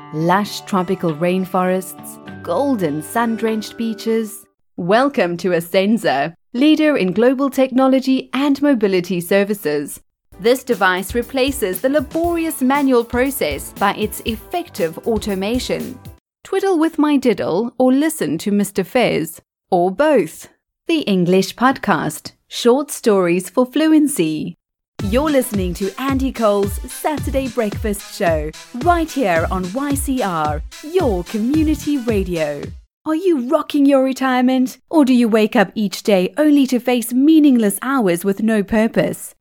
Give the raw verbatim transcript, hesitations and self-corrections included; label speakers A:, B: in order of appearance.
A: lush tropical rainforests, golden sun-drenched beaches. Welcome to Asenza, leader in global technology and mobility services. This device replaces the laborious manual process by its effective automation. Twiddle with my diddle or listen to Mister Fez, or both. The English Podcast, short stories for fluency. You're listening to Andy Cole's Saturday Breakfast Show, right here on Y C R, your community radio. Are you rocking your retirement? Or do you wake up each day only to face meaningless hours with no purpose?